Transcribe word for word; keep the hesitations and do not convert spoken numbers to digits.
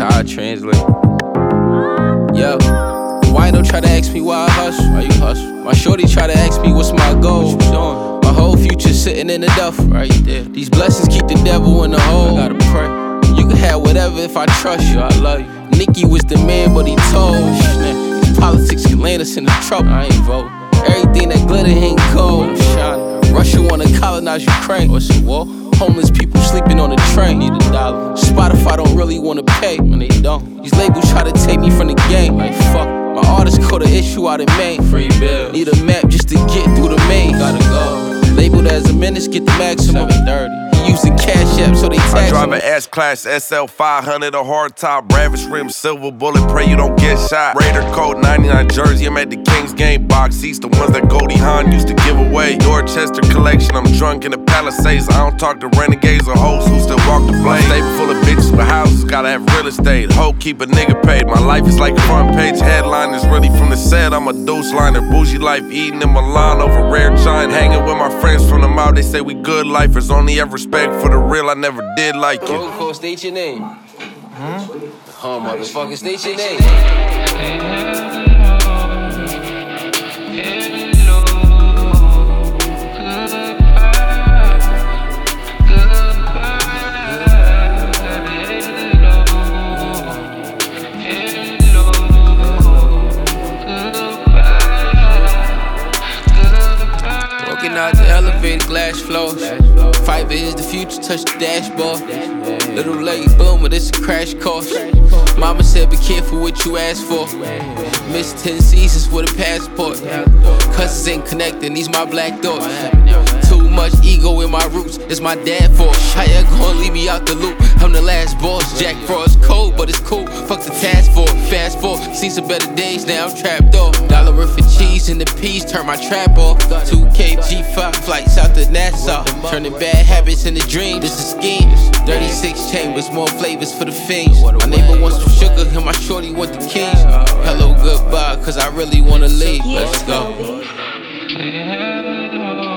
how I translate. Yo, why don't try to ask me why I hustle? Why you hustle? My shorty try to ask me what's my goal. What you doing? My whole future sitting in the duffel. Right there. These blessings keep the devil in the hole. I gotta pray. You can have whatever if I trust you. I love you. Nicky was the man, but he told. These politics can land us in the trouble. I ain't vote. Everything that glitter ain't gold. Russia wanna colonize Ukraine. What's a war? Homeless people sleeping on the train. Need a dollar. Spotify don't really wanna pay when they don't. These labels try to take me from the game. Like fuck. My artist caught an issue out in Maine. Free bill. Need a map just to get through the maze. Gotta go. Labeled as a menace, get the maximum. seven thirty. Using Cash App, so they tax I drive an S-Class S L five hundred, a hard top, ravish rim, silver bullet, pray you don't get shot. Raider coat, ninety-nine jersey, I'm at the Kings game box seats, the ones that Goldie Hawn used to give away. Dorchester collection, I'm drunk in the Palisades. I don't talk to renegades or hoes who still walk the blade. Stable full of bitches with houses, gotta have real estate. Ho, keep a nigga paid. My life is like a front page headline, it's really from the set. I'm a deuce liner, bougie life, eating in Milan over rare china. Hanging with my friends from the mouth, they say we good lifers. Only ever respect for the real, I never did like you. Roll call, state your name. Hmm? Oh, motherfucker, state your name. Walking out the elevator, glass flows. Fiverr is the future, touch the dashboard. Little late boom, but it's a crash course. Mama said be careful what you ask for. Missed ten seasons with a passport. Cousins ain't connecting, these my black doors. Too much ego in my roots, it's my dad force. How you gonna leave me out the loop? I'm the last boss. Jack Frost cold, but it's cool. Fuck the task force. Fast forward, seen some better days, now I'm trapped off. Dollar worth of cheese and the peas, turn my trap off. two K G five flights out to Nassau. Turning bad habits into dreams, this is scheme. thirty-six chambers, more flavors for the fiends. My neighbor wants some sugar, and my shorty want the keys. Hello, goodbye, cause I really wanna leave. Let's go.